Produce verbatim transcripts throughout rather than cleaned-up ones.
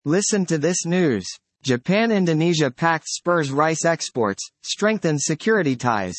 Listen to this news. Japan-Indonesia pact spurs rice exports, strengthens security ties.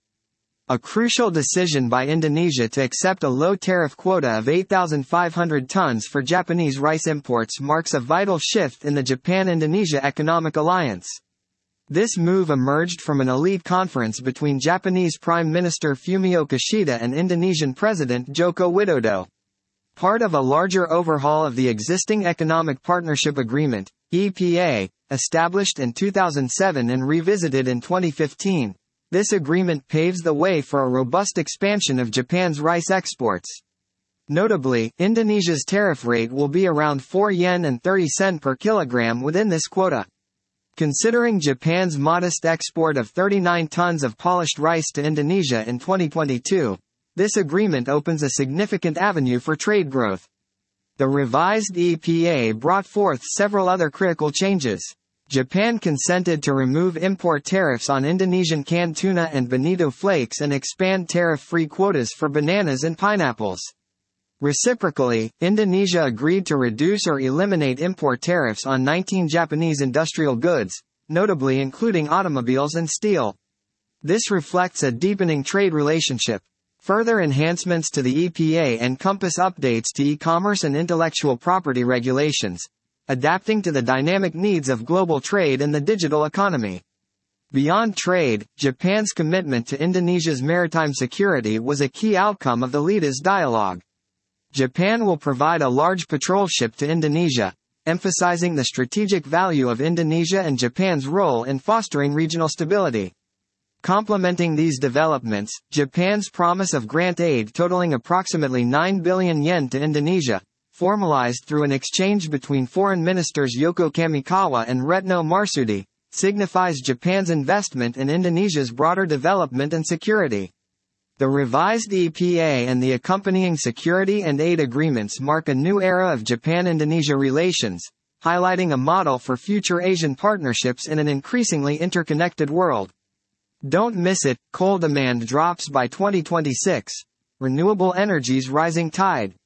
A crucial decision by Indonesia to accept a low-tariff quota of eight thousand five hundred tons for Japanese rice imports marks a vital shift in the Japan-Indonesia economic alliance. This move emerged from an elite conference between Japanese Prime Minister Fumio Kishida and Indonesian President Joko Widodo. Part of a larger overhaul of the existing Economic Partnership Agreement, E P A, established in two thousand seven and revisited in twenty fifteen. This agreement paves the way for a robust expansion of Japan's rice exports. Notably, Indonesia's tariff rate will be around four yen and thirty cents per kilogram within this quota. Considering Japan's modest export of thirty-nine tons of polished rice to Indonesia in twenty twenty-two, this agreement opens a significant avenue for trade growth. The revised E P A brought forth several other critical changes. Japan consented to remove import tariffs on Indonesian canned tuna and bonito flakes and expand tariff-free quotas for bananas and pineapples. Reciprocally, Indonesia agreed to reduce or eliminate import tariffs on nineteen Japanese industrial goods, notably including automobiles and steel. This reflects a deepening trade relationship. Further enhancements to the E P A encompass updates to e-commerce and intellectual property regulations, adapting to the dynamic needs of global trade and the digital economy. Beyond trade, Japan's commitment to Indonesia's maritime security was a key outcome of the leaders' dialogue. Japan will provide a large patrol ship to Indonesia, emphasizing the strategic value of Indonesia and Japan's role in fostering regional stability. Complementing these developments, Japan's promise of grant aid totaling approximately nine billion yen to Indonesia, formalized through an exchange between Foreign Ministers Yoko Kamikawa and Retno Marsudi, signifies Japan's investment in Indonesia's broader development and security. The revised E P A and the accompanying security and aid agreements mark a new era of Japan-Indonesia relations, highlighting a model for future Asian partnerships in an increasingly interconnected world. Don't miss it, coal demand drops by twenty twenty-six. Renewable energy's rising tide.